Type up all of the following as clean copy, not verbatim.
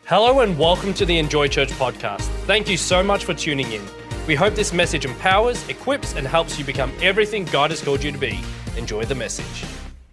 Hello and welcome to the Enjoy Church podcast. Thank you so much for tuning in. We hope this message empowers, equips, and helps you become everything God has called you to be. Enjoy the message.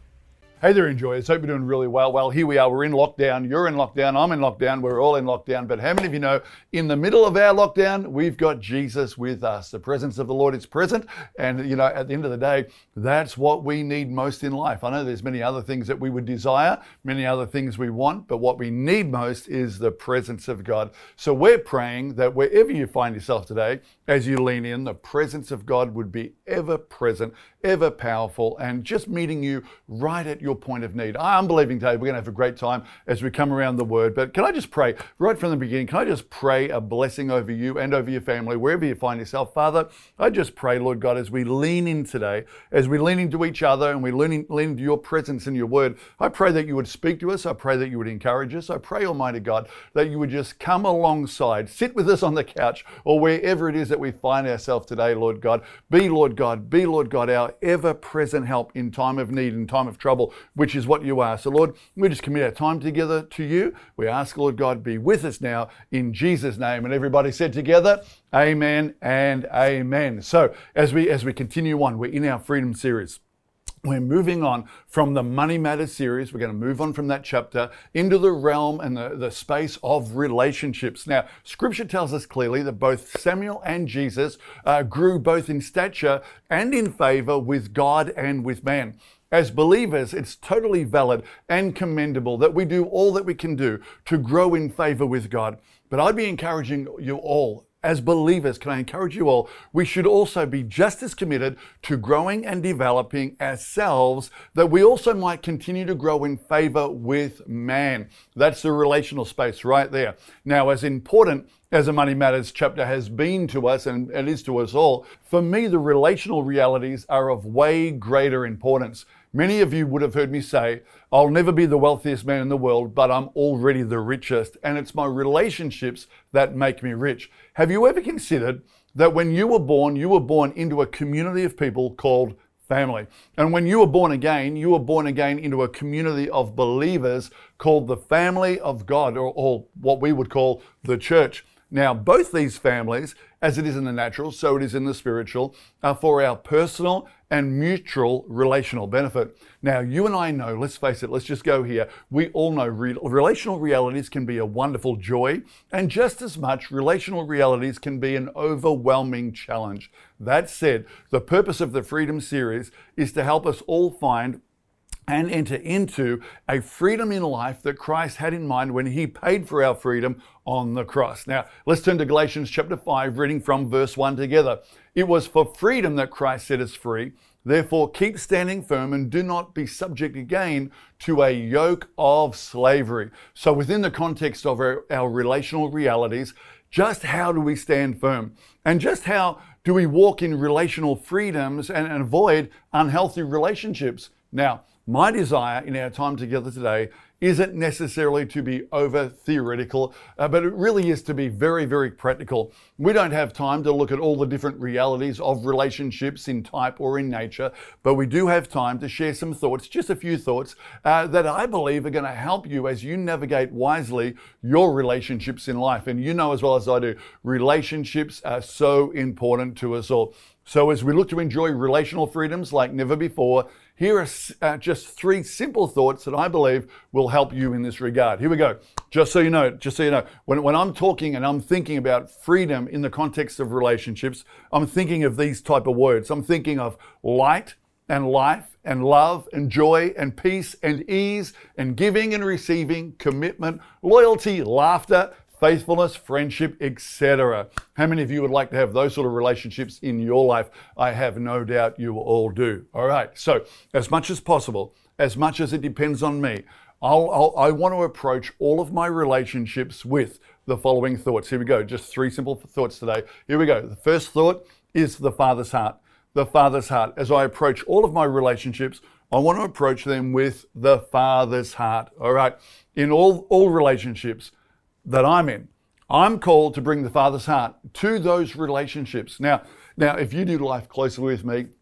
Hey there, enjoyers. Hope you're doing really well. Well, here we are. We're in lockdown. You're in lockdown. I'm in lockdown. We're all in lockdown. But how many of you know, in the middle of our lockdown, we've got Jesus with us. The presence of the Lord is present. And, you know, at the end of the day, that's what we need most in life. I know there's many other things that we would desire, many other things we want, but what we need most is the presence of God. So we're praying that wherever you find yourself today, as you lean in, the presence of God would be ever present, ever powerful, and just meeting you right at your point of need. I'm believing today we're going to have a great time as we come around the Word. But can I just pray right from the beginning? Can I just pray a blessing over you and over your family, wherever you find yourself? Father, I just pray, Lord God, as we lean in today, as we lean into each other and we lean into your presence and your Word, I pray that you would speak to us. I pray that you would encourage us. I pray, Almighty God, that you would just come alongside, sit with us on the couch or wherever it is that we find ourselves today, Lord God. Be, Lord God, our ever-present help in time of need, in time of trouble, which is what you are. So, Lord, we just commit our time together to you. We ask, Lord God, be with us now in Jesus' name. And everybody said together, amen and amen. So, as we continue on, we're in our Freedom series. We're moving on from the Money Matters series. We're going to move on from that chapter into the realm and the space of relationships. Now, Scripture tells us clearly that both Samuel and Jesus grew both in stature and in favor with God and with man. As believers, it's totally valid and commendable that we do all that we can do to grow in favor with God. But I'd be encouraging you all, as believers, can I encourage you all, we should also be just as committed to growing and developing ourselves, that we also might continue to grow in favor with man. That's the relational space right there. Now, as important as the Money Matters chapter has been to us, and it is to us all, for me, the relational realities are of way greater importance. Many of you would have heard me say, I'll never be the wealthiest man in the world, but I'm already the richest, and it's my relationships that make me rich. Have you ever considered that when you were born into a community of people called family? And when you were born again into a community of believers called the family of God, or what we would call the church. Now, both these families, as it is in the natural, so it is in the spiritual, are for our personal and mutual relational benefit. Now, you and I know, let's face it, let's just go here. We all know relational realities can be a wonderful joy, and just as much, relational realities can be an overwhelming challenge. That said, the purpose of the Freedom series is to help us all find and enter into a freedom in life that Christ had in mind when he paid for our freedom on the cross. Now, let's turn to Galatians chapter 5, reading from verse 1 together. It was for freedom that Christ set us free. Therefore, keep standing firm and do not be subject again to a yoke of slavery. So within the context of our relational realities, just how do we stand firm? And just how do we walk in relational freedoms and avoid unhealthy relationships? Now, my desire in our time together today isn't necessarily to be over theoretical, but it really is to be very, very practical. We don't have time to look at all the different realities of relationships in type or in nature, but we do have time to share some thoughts, just a few thoughts, that I believe are going to help you as you navigate wisely your relationships in life. And you know as well as I do, relationships are so important to us all. So as we look to enjoy relational freedoms like never before, here are just three simple thoughts that I believe will help you in this regard. Here we go. Just so you know, when I'm talking and I'm thinking about freedom in the context of relationships, I'm thinking of these type of words. I'm thinking of light and life and love and joy and peace and ease and giving and receiving, commitment, loyalty, laughter, faithfulness, friendship, etc. How many of you would like to have those sort of relationships in your life? I have no doubt you all do. All right, so as much as possible, as much as it depends on me, I want to approach all of my relationships with the following thoughts. Here we go, just three simple thoughts today. Here we go. The first thought is the Father's heart. The Father's heart. As I approach all of my relationships, I want to approach them with the Father's heart. All right, in all relationships that I'm in, I'm called to bring the Father's heart to those relationships. Now, if you do life closely with me,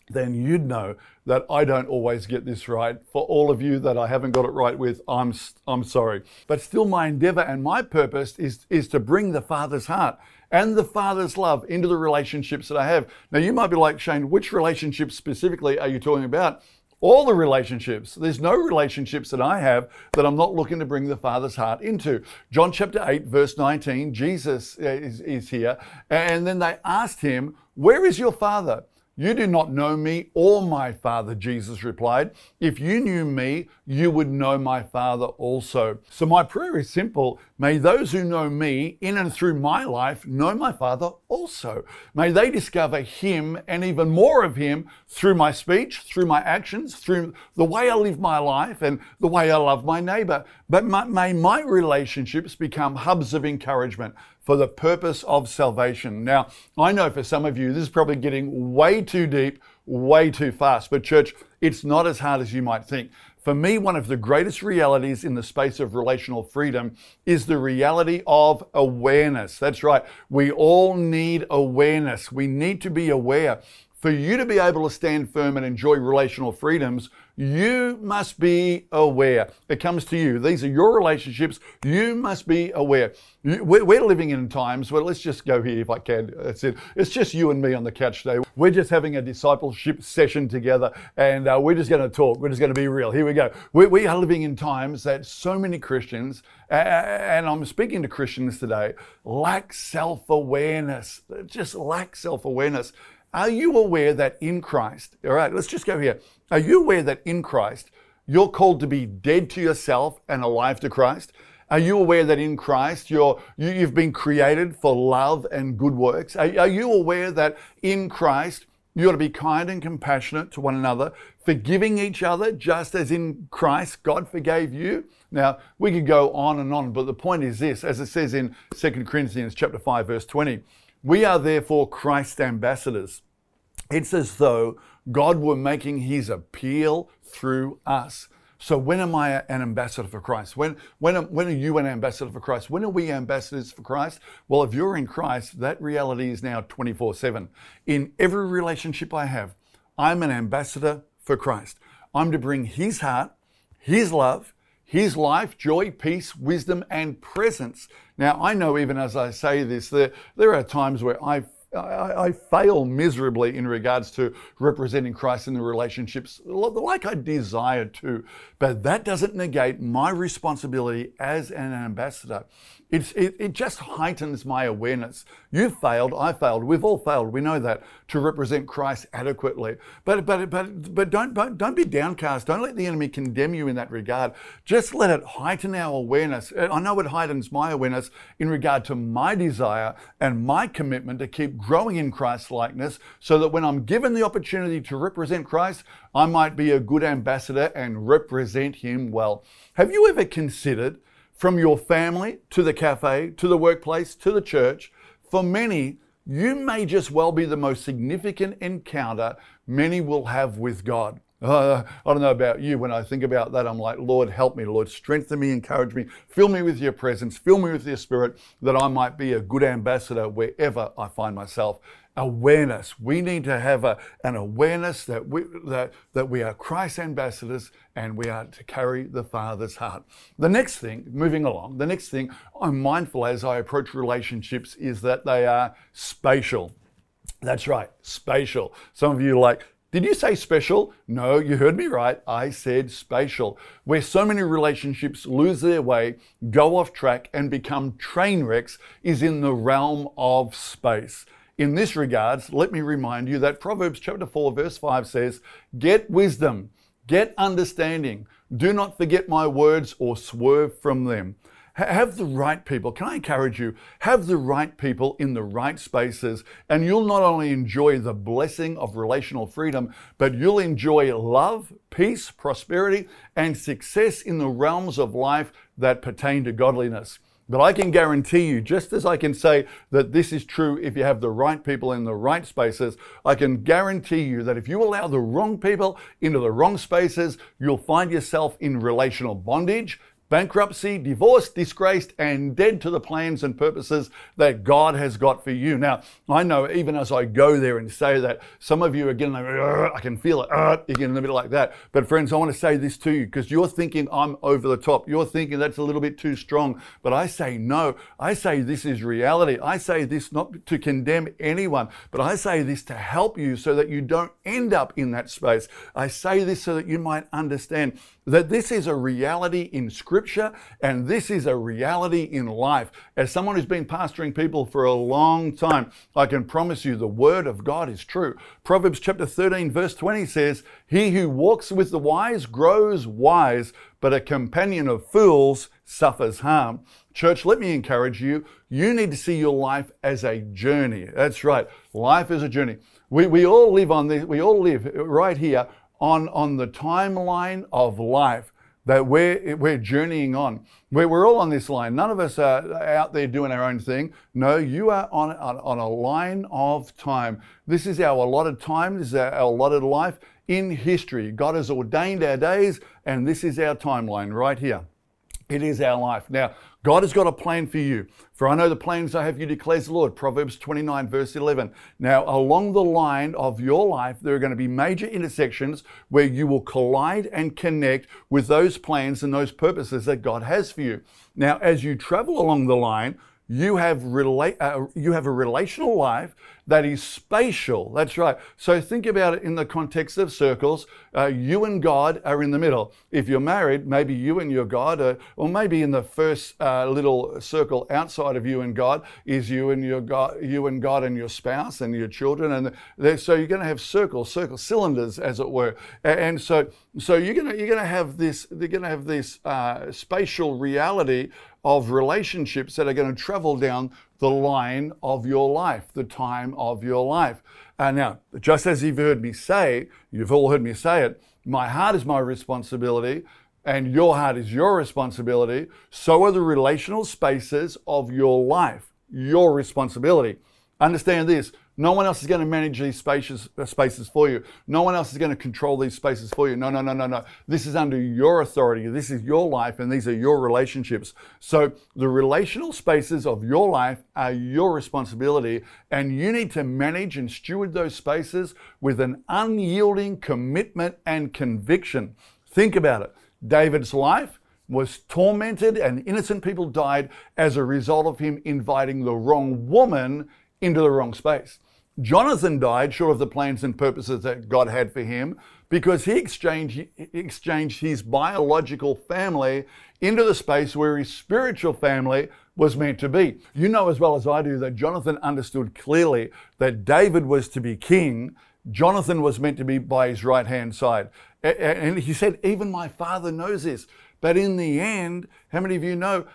then you'd know that I don't always get this right. For all of you that I haven't got it right with, I'm sorry. But still, my endeavor and my purpose is to bring the Father's heart and the Father's love into the relationships that I have. Now, you might be like, Shane, which relationships specifically are you talking about? All the relationships. There's no relationships that I have that I'm not looking to bring the Father's heart into. John chapter 8, verse 19, Jesus is here. And then they asked him, "Where is your Father?" "You do not know me or my Father," Jesus replied. "If you knew me, you would know my Father also." So my prayer is simple. May those who know me in and through my life know my Father also. May they discover him and even more of him through my speech, through my actions, through the way I live my life and the way I love my neighbor. But may my relationships become hubs of encouragement for the purpose of salvation. Now, I know for some of you, this is probably getting way too deep, way too fast. But church, it's not as hard as you might think. For me, one of the greatest realities in the space of relational freedom is the reality of awareness. That's right. We all need awareness. We need to be aware. For you to be able to stand firm and enjoy relational freedoms, you must be aware. It comes to you. These are your relationships. You must be aware. We're living in times where, let's just go here if I can. That's it. It's just you and me on the couch today. We're just having a discipleship session together and we're just going to talk. We're just going to be real. Here we go. We are living in times that so many Christians, and I'm speaking to Christians today, lack self-awareness. Just lack self-awareness. Are you aware that in Christ, all right, let's just go here. Are you aware that in Christ, you're called to be dead to yourself and alive to Christ? Are you aware that in Christ, you've been created for love and good works? Are you aware that in Christ, you ought to be kind and compassionate to one another, forgiving each other just as in Christ God forgave you? Now, we could go on, but the point is this, as it says in 2 Corinthians chapter 5, verse 20, "We are therefore Christ's ambassadors." It's as though God were making his appeal through us. So when am I an ambassador for Christ? When are you an ambassador for Christ? When are we ambassadors for Christ? Well, if you're in Christ, that reality is now 24/7. In every relationship I have, I'm an ambassador for Christ. I'm to bring his heart, his love, his life, joy, peace, wisdom, and presence. Now, I know even as I say this, there are times where I fail miserably in regards to representing Christ in the relationships like I desire to. But that doesn't negate my responsibility as an ambassador. It just heightens my awareness. You've failed, I failed, we've all failed, we know that, to represent Christ adequately. But don't be downcast. Don't let the enemy condemn you in that regard. Just let it heighten our awareness. I know it heightens my awareness in regard to my desire and my commitment to keep growing in Christ's likeness, so that when I'm given the opportunity to represent Christ, I might be a good ambassador and represent him well. Have you ever considered, from your family to the cafe, to the workplace, to the church, for many, you may just well be the most significant encounter many will have with God. I don't know about you. When I think about that, I'm like, Lord, help me. Lord, strengthen me, encourage me, fill me with your presence, fill me with your spirit, that I might be a good ambassador wherever I find myself. Awareness. We need to have an awareness that we are Christ's ambassadors and we are to carry the Father's heart. The next thing, moving along, the next thing I'm mindful as I approach relationships is that they are spatial. That's right, spatial. Some of you are like, did you say special? No, you heard me right. I said spatial. Where so many relationships lose their way, go off track, and become train wrecks is in the realm of space. In this regards, let me remind you that Proverbs chapter 4, verse 5 says, "Get wisdom, get understanding. Do not forget my words or swerve from them." Have the right people. Can I encourage you? Have the right people in the right spaces, and you'll not only enjoy the blessing of relational freedom, but you'll enjoy love, peace, prosperity, and success in the realms of life that pertain to godliness. But I can guarantee you, just as I can say that this is true if you have the right people in the right spaces, I can guarantee you that if you allow the wrong people into the wrong spaces, you'll find yourself in relational bondage, bankruptcy, divorced, disgraced, and dead to the plans and purposes that God has got for you. Now, I know even as I go there and say that, some of you are getting like, I can feel it, you're getting a little bit like that. But friends, I want to say this to you, because you're thinking I'm over the top. You're thinking that's a little bit too strong. But I say no. I say this is reality. I say this not to condemn anyone, but I say this to help you so that you don't end up in that space. I say this so that you might understand that this is a reality in Scripture, and this is a reality in life. As someone who's been pastoring people for a long time, I can promise you the Word of God is true. Proverbs chapter 13 verse 20 says, "He who walks with the wise grows wise, but a companion of fools suffers harm." Church, let me encourage you. You need to see your life as a journey. That's right. Life is a journey. We all live on this. We all live right here on the timeline of life that we're journeying on. We're all on this line. None of us are out there doing our own thing. No, you are on a line of time. This is our allotted time. This is our allotted life in history. God has ordained our days, and this is our timeline right here. It is our life. Now, God has got a plan for you. "For I know the plans I have for you, declares the Lord." Proverbs 29 verse 11. Now, along the line of your life, there are going to be major intersections where you will collide and connect with those plans and those purposes that God has for you. Now, as you travel along the line, you have a relational life that is spatial. That's right. So think about it in the context of circles. You and God are in the middle. If you're married, maybe you and your God, or maybe in the first little circle outside of you and God is you and God and your spouse and your children, and so you're going to have circles, cylinders, as it were. And so you're going to have this. They're going to have this spatial reality of relationships that are going to travel down the line of your life, the time of your life. Now, just as you've all heard me say it, my heart is my responsibility and your heart is your responsibility. So are the relational spaces of your life, your responsibility. Understand this. No one else is going to manage these spaces for you. No one else is going to control these spaces for you. No. This is under your authority. This is your life, and these are your relationships. So the relational spaces of your life are your responsibility, and you need to manage and steward those spaces with an unyielding commitment and conviction. Think about it. David's life was tormented, and innocent people died as a result of him inviting the wrong woman into the wrong space. Jonathan died short of the plans and purposes that God had for him because he exchanged his biological family into the space where his spiritual family was meant to be. You know as well as I do that Jonathan understood clearly that David was to be king. Jonathan was meant to be by his right-hand side. And he said, even my father knows this. But in the end, how many of you know,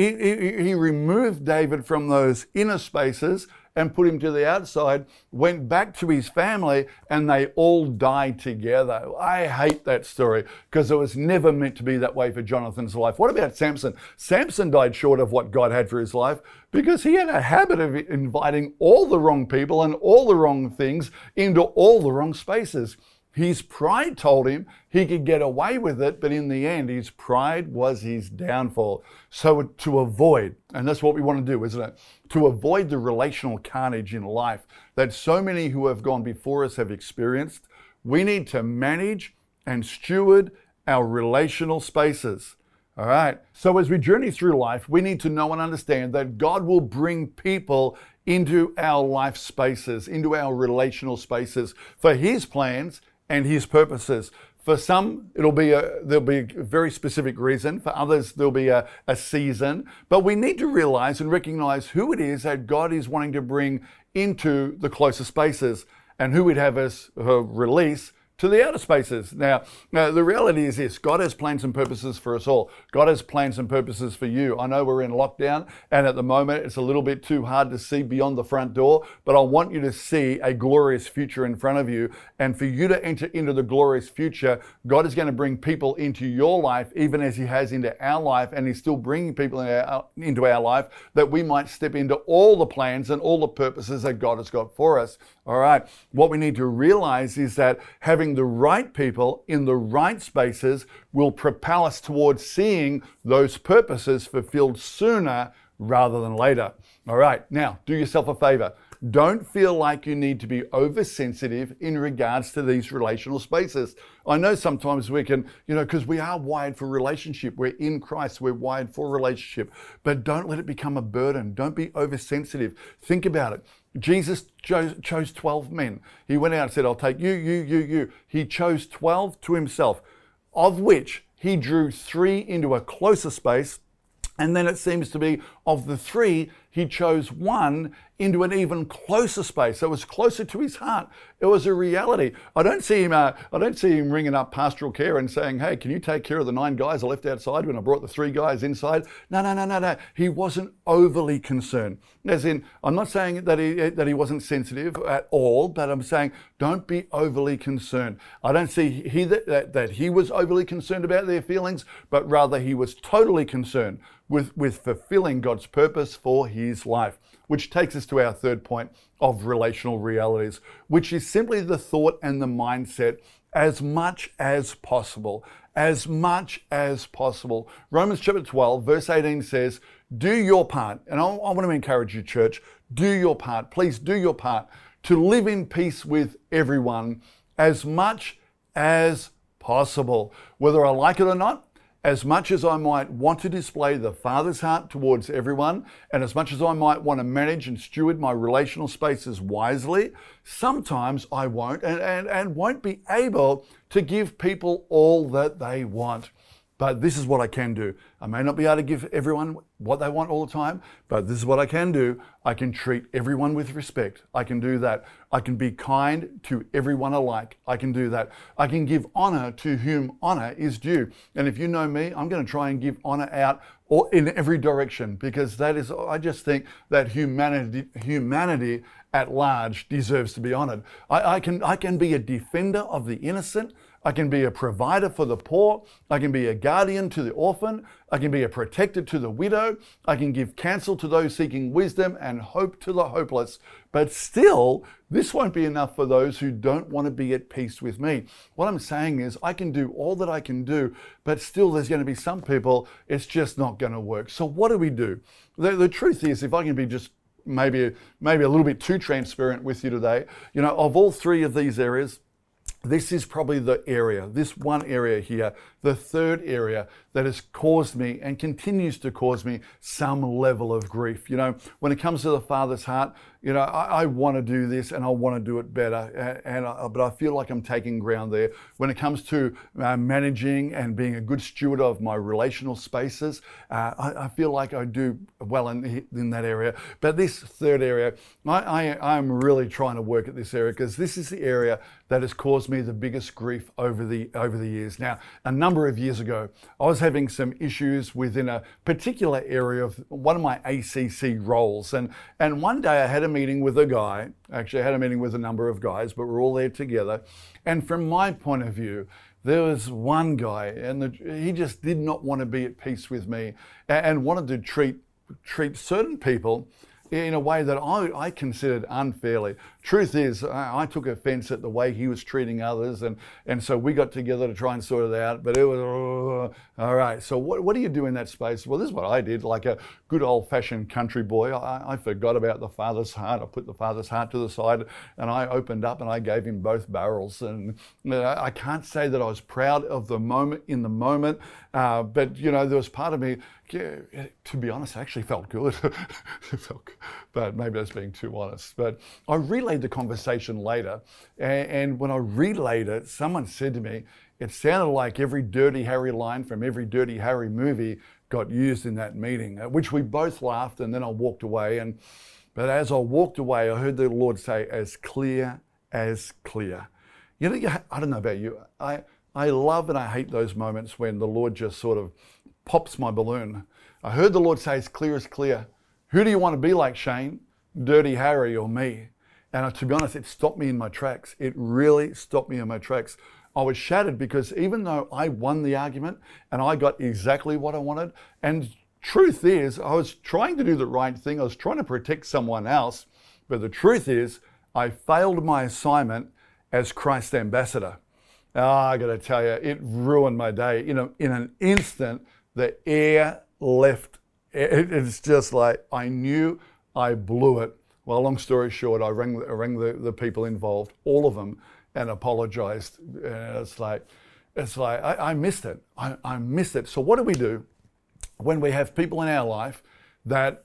he removed David from those inner spaces and put him to the outside, went back to his family, and they all died together. I hate that story because it was never meant to be that way for Jonathan's life. What about Samson? Samson died short of what God had for his life because he had a habit of inviting all the wrong people and all the wrong things into all the wrong spaces. His pride told him he could get away with it, but in the end, his pride was his downfall. So to avoid, and that's what we want to do, isn't it? To avoid the relational carnage in life that so many who have gone before us have experienced, we need to manage and steward our relational spaces. All right. So as we journey through life, we need to know and understand that God will bring people into our life spaces, into our relational spaces for His plans and His purposes. For some, there'll be a very specific reason. For others, there'll be a season. But we need to realize and recognize who it is that God is wanting to bring into the closer spaces and who He'd have us release to the outer spaces. Now, the reality is this: God has plans and purposes for us all. God has plans and purposes for you. I know we're in lockdown, and at the moment it's a little bit too hard to see beyond the front door, but I want you to see a glorious future in front of you. And for you to enter into the glorious future, God is going to bring people into your life, even as He has into our life, and He's still bringing people into our life that we might step into all the plans and all the purposes that God has got for us. All right. What we need to realize is that having having the right people in the right spaces will propel us towards seeing those purposes fulfilled sooner rather than later. All right, now do yourself a favor. Don't feel like you need to be oversensitive in regards to these relational spaces. I know sometimes we can, because we are wired for relationship. We're in Christ. We're wired for relationship. But don't let it become a burden. Don't be oversensitive. Think about it. Jesus chose 12 men. He went out and said, I'll take you. He chose 12 to himself, of which he drew 3 into a closer space. And then it seems to be of the 3, he chose 1 into an even closer space. So it was closer to his heart. It was a reality. I don't see him ringing up pastoral care and saying, hey, can you take care of the 9 guys I left outside when I brought the 3 guys inside? No. He wasn't overly concerned. As in, I'm not saying that he wasn't sensitive at all, but I'm saying don't be overly concerned. I don't see that he was overly concerned about their feelings, but rather he was totally concerned with fulfilling God's purpose for his life, which takes us to our third point of relational realities, which is simply the thought and the mindset as much as possible. As much as possible. Romans chapter 12, verse 18 says, do your part. And I want to encourage you, church, do your part. Please do your part to live in peace with everyone as much as possible. Whether I like it or not, as much as I might want to display the Father's heart towards everyone, and as much as I might want to manage and steward my relational spaces wisely, sometimes I won't and won't be able to give people all that they want. But this is what I can do. I may not be able to give everyone what they want all the time, but this is what I can do. I can treat everyone with respect. I can do that. I can be kind to everyone alike. I can do that. I can give honor to whom honor is due. And if you know me, I'm going to try and give honor out or in every direction, because I just think that humanity at large deserves to be honored. I can be a defender of the innocent. I can be a provider for the poor. I can be a guardian to the orphan. I can be a protector to the widow. I can give counsel to those seeking wisdom and hope to the hopeless. But still, this won't be enough for those who don't want to be at peace with me. What I'm saying is I can do all that I can do, but still there's going to be some people, it's just not going to work. So what do? The truth is, if I can be just maybe a little bit too transparent with you today, of all 3 of these areas, this is probably this one area here, the third area that has caused me and continues to cause me some level of grief. When it comes to the Father's heart, I want to do this and I want to do it better, but I feel like I'm taking ground there. When it comes to managing and being a good steward of my relational spaces, I feel like I do well in that area. But this third area, I'm really trying to work at this area, because this is the area that has caused me the biggest grief over the years. Now, a number of years ago, I was having some issues within a particular area of one of my ACC roles. And one day I had a meeting with a guy. Actually, I had a meeting with a number of guys, but we're all there together. And from my point of view, there was one guy, and he just did not want to be at peace with me and wanted to treat certain people in a way that I considered unfairly. Truth is, I took offense at the way he was treating others, and so we got together to try and sort it out, but it was, all right, so what do you do in that space? Well, this is what I did, like a good old-fashioned country boy. I forgot about the Father's heart. I put the Father's heart to the side, and I opened up and I gave him both barrels. And I can't say that I was proud of the moment, but there was part of me, to be honest, actually felt good. But maybe that's being too honest. But I relayed the conversation later, and when I relayed it, someone said to me, it sounded like every Dirty Harry line from every Dirty Harry movie got used in that meeting, at which we both laughed, and then I walked away. But as I walked away, I heard the Lord say, as clear as clear. I don't know about you. I love and I hate those moments when the Lord just sort of pops my balloon. I heard the Lord say, as clear as clear. Who do you want to be like, Shane? Dirty Harry or me? And to be honest, it stopped me in my tracks. It really stopped me in my tracks. I was shattered, because even though I won the argument and I got exactly what I wanted, and truth is, I was trying to do the right thing. I was trying to protect someone else. But the truth is, I failed my assignment as Christ's ambassador. I got to tell you, it ruined my day. You know, in an instant, the air left. It's just like I knew I blew it. Well, long story short, I rang the people involved, all of them, and apologized. And it's like I missed it. I missed it. So what do we do when we have people in our life that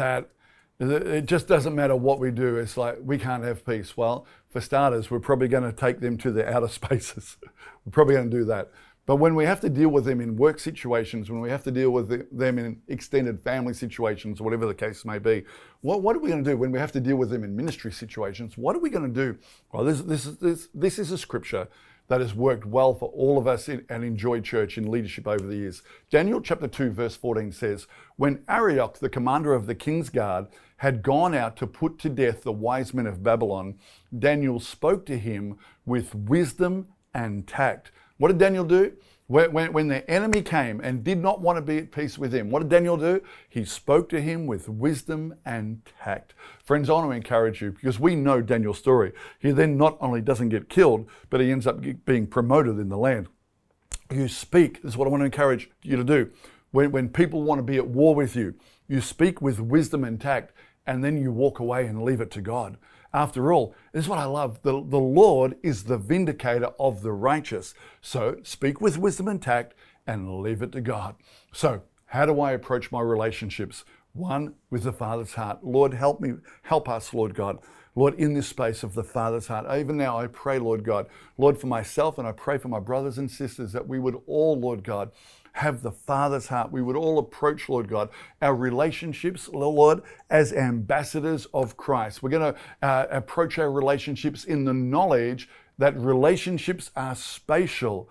it just doesn't matter what we do? It's like we can't have peace. Well, for starters, we're probably going to take them to the outer spaces. We're probably going to do that. But when we have to deal with them in work situations, when we have to deal with them in extended family situations, whatever the case may be, what are we going to do when we have to deal with them in ministry situations? What are we going to do? Well, this is a scripture that has worked well for all of us and Enjoy Church in leadership over the years. Daniel chapter 2, verse 14 says, when Arioch, the commander of the king's guard, had gone out to put to death the wise men of Babylon, Daniel spoke to him with wisdom and tact. What did Daniel do? When the enemy came and did not want to be at peace with him, what did Daniel do? He spoke to him with wisdom and tact. Friends, I want to encourage you, because we know Daniel's story. He then not only doesn't get killed, but he ends up being promoted in the land. You speak. This is what I want to encourage you to do. When people want to be at war with you, you speak with wisdom and tact, and then you walk away and leave it to God. After all, this is what I love. The Lord is the vindicator of the righteous. So speak with wisdom and tact and leave it to God. So how do I approach my relationships? One, with the Father's heart. Lord, help us, Lord God. Lord, in this space of the Father's heart, even now I pray, Lord God, Lord, for myself, and I pray for my brothers and sisters, that we would all, Lord God, have the Father's heart. We would all approach, Lord God, our relationships, Lord, as ambassadors of Christ. We're going to approach our relationships in the knowledge that relationships are spatial.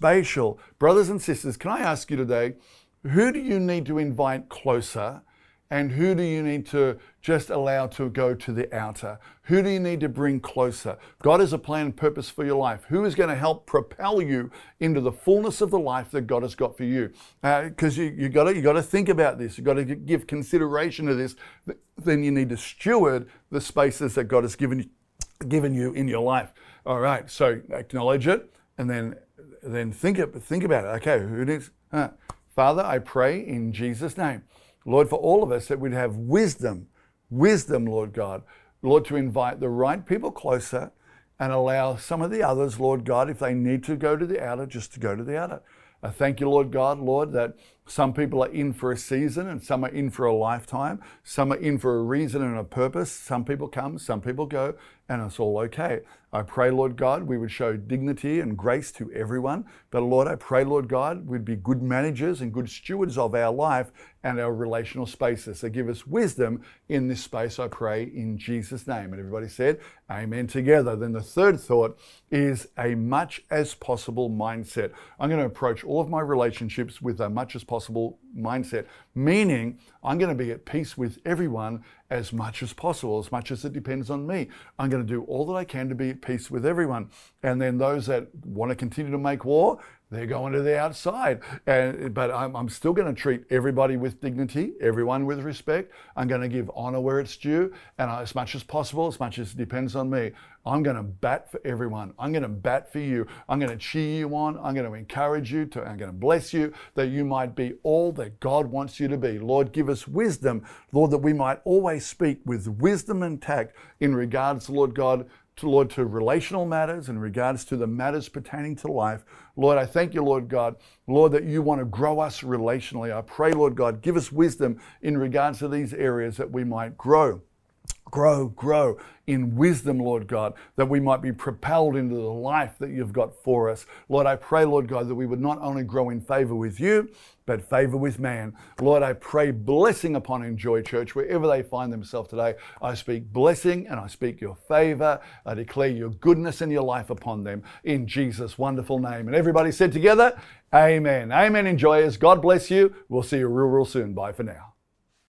Brothers and sisters, can I ask you today, who do you need to invite closer? And who do you need to just allow to go to the outer? Who do you need to bring closer? God has a plan and purpose for your life. Who is going to help propel you into the fullness of the life that God has got for you? Because you got to think about this. You got to give consideration to this. Then you need to steward the spaces that God has given you in your life. All right. So acknowledge it, and then think about it. Okay. Who needs? Father, I pray in Jesus' name, Lord, for all of us, that we'd have wisdom, Lord God. Lord, to invite the right people closer and allow some of the others, Lord God, if they need to go to the outer, just to go to the outer. I thank you, Lord God, Lord, that some people are in for a season and some are in for a lifetime. Some are in for a reason and a purpose. Some people come, some people go, and it's all okay. I pray, Lord God, we would show dignity and grace to everyone. But Lord, I pray, Lord God, we'd be good managers and good stewards of our life and our relational spaces. So give us wisdom in this space, I pray, in Jesus' name. And everybody said, amen together. Then the third thought is a much as possible mindset. I'm going to approach all of my relationships with a much as possible mindset, meaning I'm going to be at peace with everyone as much as possible, as much as it depends on me. I'm going to do all that I can to be at peace with everyone. And then those that want to continue to make war, they're going to the outside. But I'm still going to treat everybody with dignity, everyone with respect. I'm going to give honor where it's due. And as much as possible, as much as it depends on me, I'm going to bat for everyone. I'm going to bat for you. I'm going to cheer you on. I'm going to encourage you. I'm going to bless you that you might be all that God wants you to be. Lord, give us wisdom, Lord, that we might always speak with wisdom and tact in regards, Lord God, to relational matters, in regards to the matters pertaining to life. Lord, I thank you, Lord God, Lord, that you want to grow us relationally. I pray, Lord God, give us wisdom in regards to these areas that we might grow in wisdom, Lord God, that we might be propelled into the life that you've got for us. Lord, I pray, Lord God, that we would not only grow in favor with you, but favor with man. Lord, I pray blessing upon Enjoy Church, wherever they find themselves today. I speak blessing and I speak your favor. I declare your goodness and your life upon them in Jesus' wonderful name. And everybody said together, amen. Amen, enjoyers. God bless you. We'll see you real soon. Bye for now.